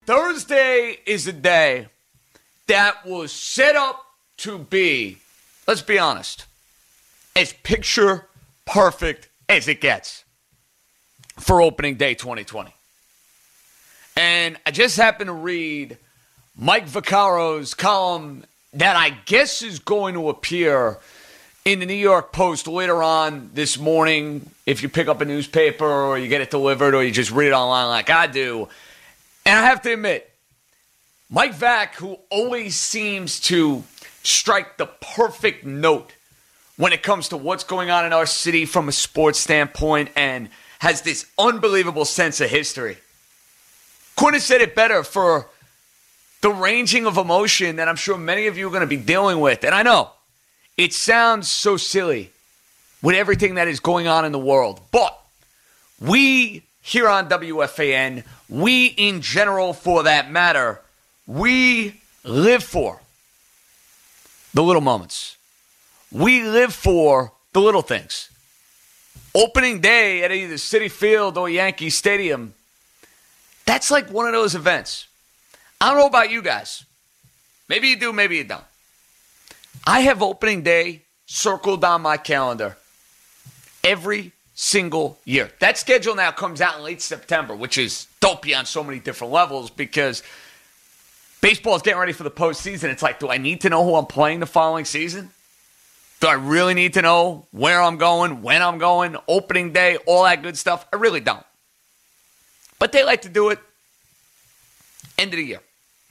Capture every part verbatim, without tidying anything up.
Thursday is a day that was set up to be, let's be honest, as picture perfect as it gets for opening day twenty twenty. And I just happened to read Mike Vaccaro's column that I guess is going to appear in the New York Post later on this morning if you pick up a newspaper or you get it delivered or you just read it online like I do. And I have to admit, Mike Vack, who always seems to strike the perfect note when it comes to what's going on in our city from a sports standpoint and has this unbelievable sense of history, couldn't have said it better for the ranging of emotion that I'm sure many of you are going to be dealing with. And I know it sounds so silly with everything that is going on in the world, but we here on W F A N, we in general for that matter, we live for the little moments. We live for the little things. Opening day at either Citi Field or Yankee Stadium, that's like one of those events. I don't know about you guys. Maybe you do, maybe you don't. I have opening day circled on my calendar every single year. That schedule now comes out in late September, which is dopey on so many different levels because baseball is getting ready for the postseason. It's like, do I need to know who I'm playing the following season? Do I really need to know where I'm going, when I'm going, opening day, all that good stuff? I really don't. But they like to do it end of the year.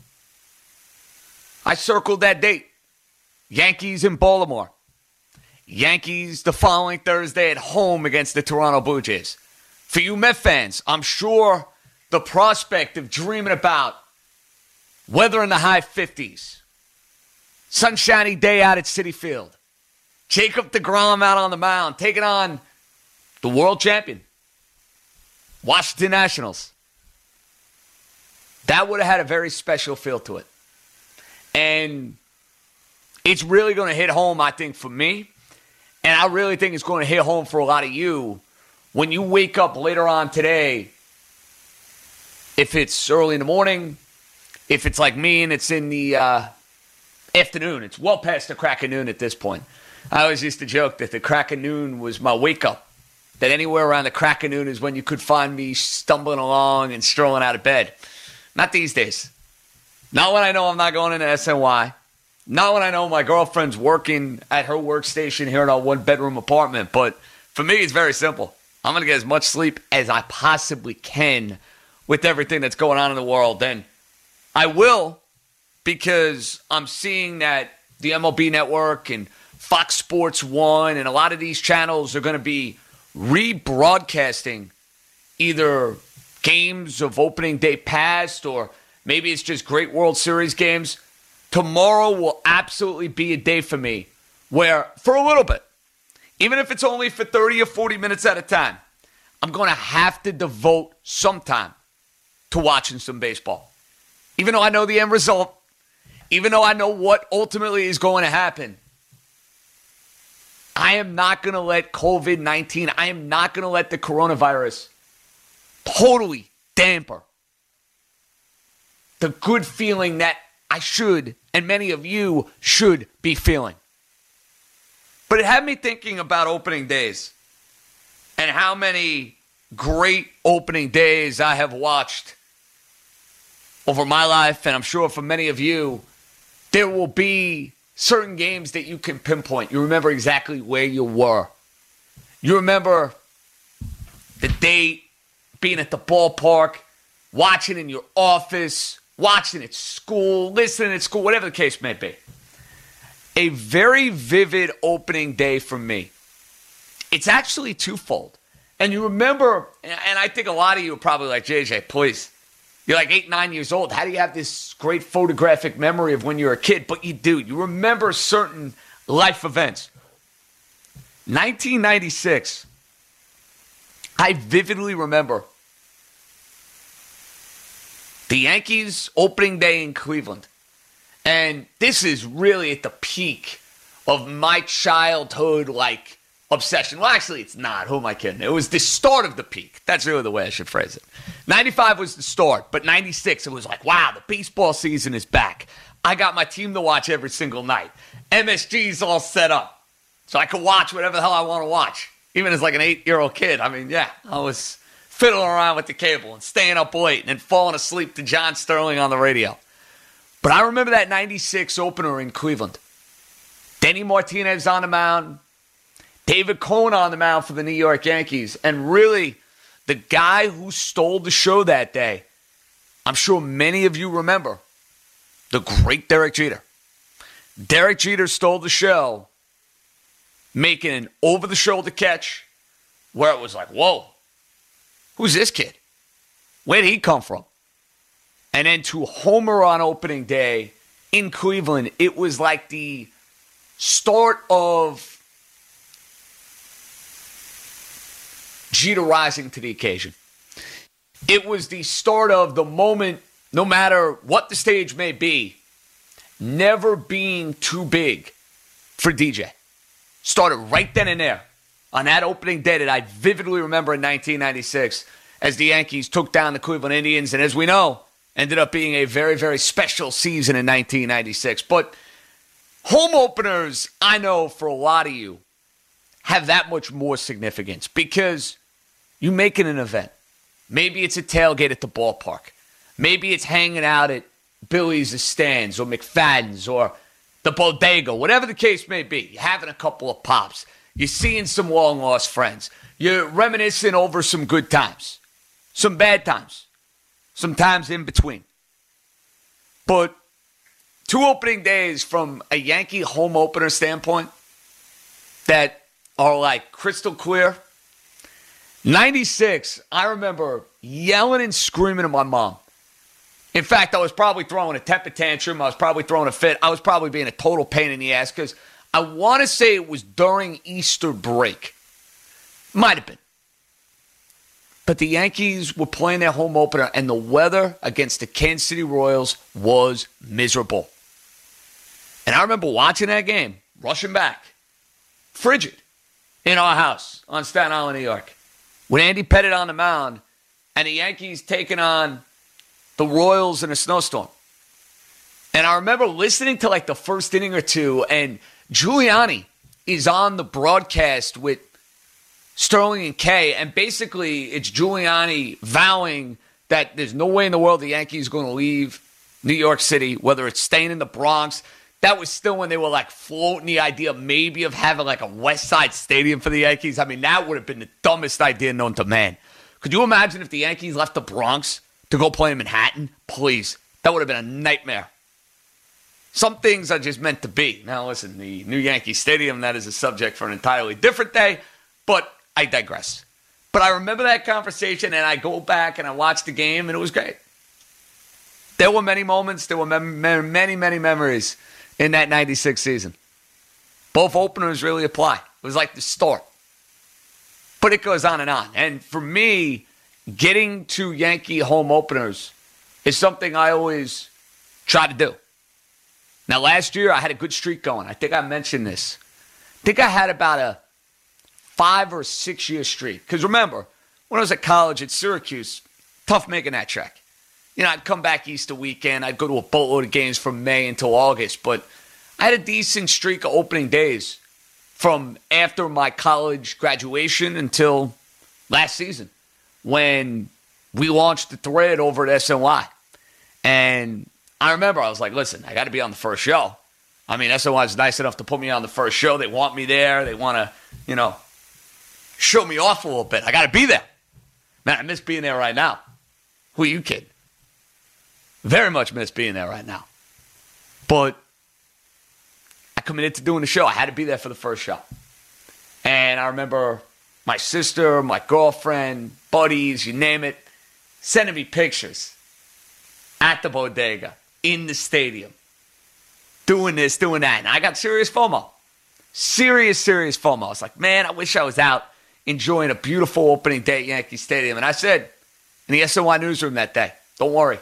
I circled that date. Yankees in Baltimore. Yankees the following Thursday at home against the Toronto Blue Jays. For you Met fans, I'm sure the prospect of dreaming about weather in the high fifties, sunshiny day out at Citi Field, Jacob deGrom out on the mound, taking on the world champion, Washington Nationals. That would have had a very special feel to it. And it's really going to hit home, I think, for me. And I really think it's going to hit home for a lot of you when you wake up later on today, if it's early in the morning, if it's like me and it's in the uh, afternoon. It's well past the crack of noon at this point. I always used to joke that the crack of noon was my wake-up, that anywhere around the crack of noon is when you could find me stumbling along and strolling out of bed. Not these days. Not when I know I'm not going into S N Y. Not when I know my girlfriend's working at her workstation here in our one-bedroom apartment. But for me, it's very simple. I'm going to get as much sleep as I possibly can with everything that's going on in the world. And I will, because I'm seeing that the M L B Network and Fox Sports one and a lot of these channels are going to be rebroadcasting either games of opening day past or maybe it's just great World Series games. Tomorrow will absolutely be a day for me where, for a little bit, even if it's only for thirty or forty minutes at a time, I'm going to have to devote some time to watching some baseball. Even though I know the end result, even though I know what ultimately is going to happen, I am not going to let covid nineteen, I am not going to let the coronavirus totally damper the good feeling that I should, and many of you should be feeling. But it had me thinking about opening days and how many great opening days I have watched over my life, and I'm sure for many of you, there will be certain games that you can pinpoint. You remember exactly where you were. You remember the date, being at the ballpark, watching in your office, watching at school, listening at school, whatever the case may be. A very vivid opening day for me. It's actually twofold. And you remember, and I think a lot of you are probably like, J J, please. You're like eight, nine years old. How do you have this great photographic memory of when you were a kid? But you do. You remember certain life events. nineteen ninety-six, I vividly remember the Yankees opening day in Cleveland. And this is really at the peak of my childhood, like, obsession. Well, actually, it's not. Who am I kidding? It was the start of the peak. That's really the way I should phrase it. ninety-five was the start, but ninety-six, it was like, wow, the baseball season is back. I got my team to watch every single night. M S G's all set up. So I could watch whatever the hell I want to watch. Even as like an eight-year-old kid. I mean, yeah, I was fiddling around with the cable and staying up late and then falling asleep to John Sterling on the radio. But I remember that ninety-six opener in Cleveland. Denny Martinez on the mound. David Cone on the mound for the New York Yankees. And really, the guy who stole the show that day, I'm sure many of you remember, the great Derek Jeter. Derek Jeter stole the show, making an over-the-shoulder catch where it was like, whoa, who's this kid? Where did he come from? And then to homer on opening day in Cleveland, it was like the start of Jeter rising to the occasion. It was the start of the moment, no matter what the stage may be, never being too big for D J. Started right then and there on that opening day that I vividly remember in nineteen ninety-six as the Yankees took down the Cleveland Indians. And as we know, ended up being a very, very special season in nineteen ninety-six. But home openers, I know for a lot of you, have that much more significance because you make it an event. Maybe it's a tailgate at the ballpark. Maybe it's hanging out at Billy's stands or McFadden's or the bodega, whatever the case may be. You're having a couple of pops. You're seeing some long-lost friends. You're reminiscing over some good times, some bad times, some times in between. But two opening days from a Yankee home opener standpoint that are like crystal clear. ninety-six, I remember yelling and screaming at my mom. In fact, I was probably throwing a temper tantrum. I was probably throwing a fit. I was probably being a total pain in the ass because I want to say it was during Easter break. Might have been. But the Yankees were playing their home opener, and the weather against the Kansas City Royals was miserable. And I remember watching that game, rushing back, frigid, in our house on Staten Island, New York, with Andy Pettitte on the mound, and the Yankees taking on the Royals in a snowstorm. And I remember listening to like the first inning or two, and Giuliani is on the broadcast with Sterling and Kay, and basically it's Giuliani vowing that there's no way in the world the Yankees are going to leave New York City, whether it's staying in the Bronx. That was still when they were like floating the idea maybe of having like a West Side Stadium for the Yankees. I mean, that would have been the dumbest idea known to man. Could you imagine if the Yankees left the Bronx to go play in Manhattan? Please. That would have been a nightmare. Some things are just meant to be. Now, listen, the new Yankee Stadium, that is a subject for an entirely different day, but I digress. But I remember that conversation, and I go back and I watch the game, and it was great. There were many moments, there were mem- many, many memories in that ninety-six season. Both openers really apply. It was like the start. But it goes on and on. And for me, getting to Yankee home openers is something I always try to do. Now, last year, I had a good streak going. I think I mentioned this. I think I had about a five or six year streak. Because remember, when I was at college at Syracuse, tough making that trek. You know, I'd come back Easter weekend. I'd go to a boatload of games from May until August. But I had a decent streak of opening days from after my college graduation until last season when we launched the thread over at S N Y. And I remember I was like, listen, I got to be on the first show. I mean, S N Y is nice enough to put me on the first show. They want me there. They want to, you know, show me off a little bit. I got to be there. Man, I miss being there right now. Who are you kidding? Very much miss being there right now. But I committed to doing the show. I had to be there for the first show. And I remember my sister, my girlfriend, buddies, you name it, sending me pictures at the bodega, in the stadium, doing this, doing that. And I got serious FOMO. Serious, serious FOMO. I was like, man, I wish I was out enjoying a beautiful opening day at Yankee Stadium. And I said in the S N Y newsroom that day, don't worry.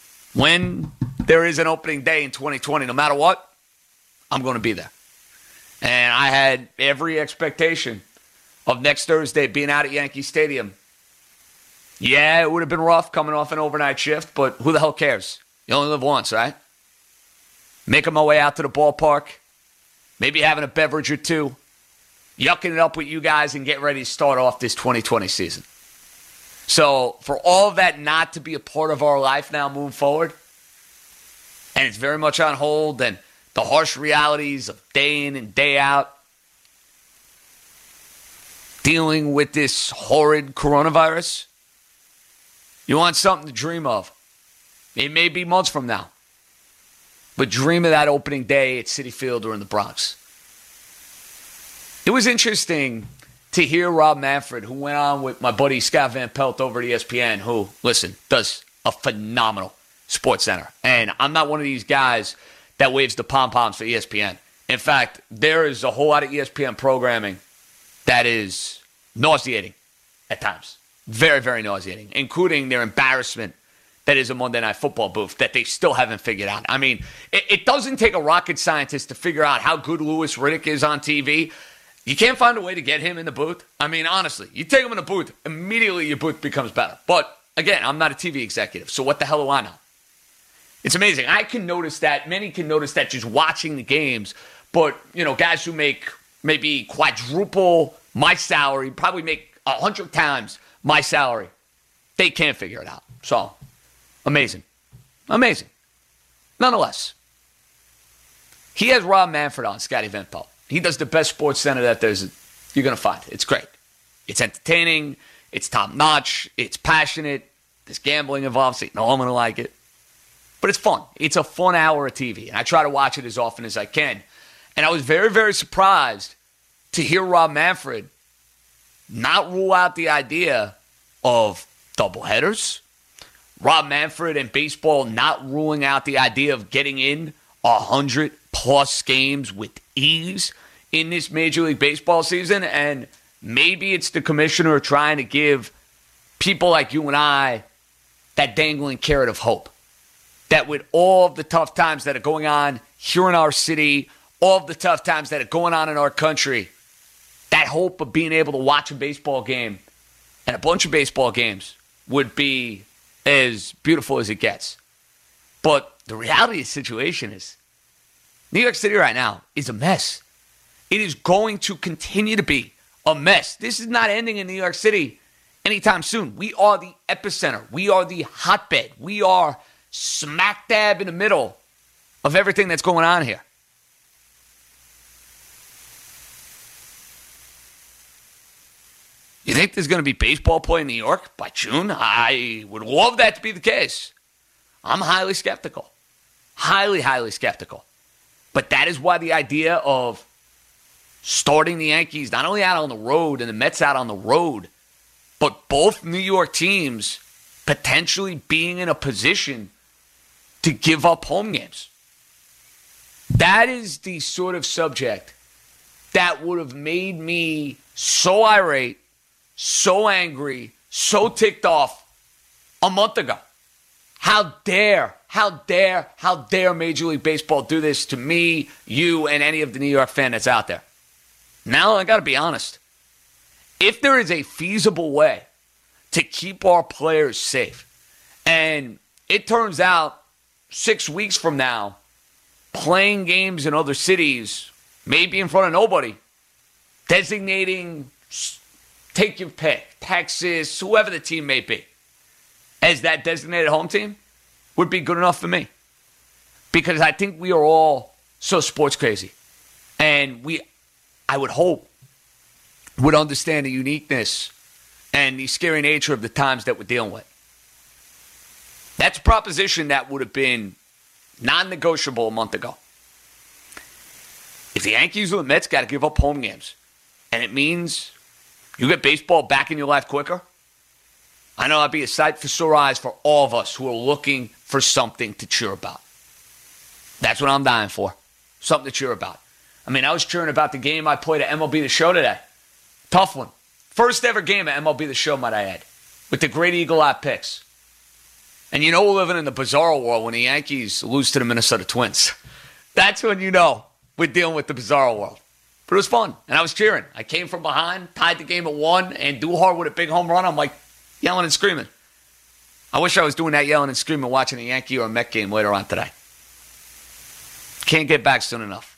When there is an opening day in twenty twenty, no matter what, I'm going to be there. And I had every expectation of next Thursday being out at Yankee Stadium. Yeah, it would have been rough coming off an overnight shift, but who the hell cares? You only live once, right? Making my way out to the ballpark, maybe having a beverage or two, yucking it up with you guys and getting ready to start off this twenty twenty season. So for all of that not to be a part of our life now moving forward, and it's very much on hold, and the harsh realities of day in and day out, dealing with this horrid coronavirus, you want something to dream of. It may be months from now, but dream of that opening day at Citi Field or in the Bronx. It was interesting to hear Rob Manfred, who went on with my buddy Scott Van Pelt over at E S P N, who, listen, does a phenomenal Sports Center. And I'm not one of these guys that waves the pom-poms for E S P N. In fact, there is a whole lot of E S P N programming that is nauseating at times. Very, very nauseating, including their embarrassment that is a Monday Night Football booth that they still haven't figured out. I mean, it, it doesn't take a rocket scientist to figure out how good Louis Riddick is on T V. You can't find a way to get him in the booth. I mean, honestly, you take him in the booth, immediately your booth becomes better. But, again, I'm not a T V executive, so what the hell do I know? It's amazing. I can notice that. Many can notice that just watching the games. But, you know, guys who make maybe quadruple my salary, probably make a hundred times my salary, they can't figure it out. So, amazing. Amazing. Nonetheless, he has Rob Manfred on, Scotty Van Pelt. He does the best Sports Center that there's you're going to find. It's great. It's entertaining. It's top-notch. It's passionate. There's gambling involved, so you know I'm going to like it. But it's fun. It's a fun hour of T V, and I try to watch it as often as I can. And I was very, very surprised to hear Rob Manfred not rule out the idea of doubleheaders. Rob Manfred and baseball not ruling out the idea of getting in one hundred plus games with ease in this Major League Baseball season. And maybe it's the commissioner trying to give people like you and I that dangling carrot of hope. That with all of the tough times that are going on here in our city, all of the tough times that are going on in our country, that hope of being able to watch a baseball game and a bunch of baseball games would be as beautiful as it gets. But the reality of the situation is New York City right now is a mess. It is going to continue to be a mess. This is not ending in New York City anytime soon. We are the epicenter. We are the hotbed. We are smack dab in the middle of everything that's going on here. You think there's going to be baseball play in New York by June? I would love that to be the case. I'm highly skeptical. Highly, highly skeptical. But that is why the idea of starting the Yankees not only out on the road and the Mets out on the road, but both New York teams potentially being in a position to give up home games. That is the sort of subject that would have made me so irate, so angry, so ticked off a month ago. How dare, how dare, how dare Major League Baseball do this to me, you, and any of the New York fan that's out there? Now, I got to be honest. If there is a feasible way to keep our players safe, and it turns out six weeks from now, playing games in other cities, maybe in front of nobody, designating, take your pick, Texas, whoever the team may be, as that designated home team, would be good enough for me. Because I think we are all so sports crazy. And we, I would hope, would understand the uniqueness and the scary nature of the times that we're dealing with. That's a proposition that would have been non-negotiable a month ago. If the Yankees or the Mets got to give up home games, and it means you get baseball back in your life quicker, I know that'd be a sight for sore eyes for all of us who are looking for something to cheer about. That's what I'm dying for. Something to cheer about. I mean, I was cheering about the game I played at M L B The Show today. Tough one. First ever game at M L B The Show, might I add, with the great Eagle Eye picks. And you know we're living in the bizarro world when the Yankees lose to the Minnesota Twins. That's when you know we're dealing with the bizarro world. But it was fun, and I was cheering. I came from behind, tied the game at one, and Duhar with a big home run. I'm like yelling and screaming. I wish I was doing that yelling and screaming watching a Yankee or a Met game later on today. Can't get back soon enough.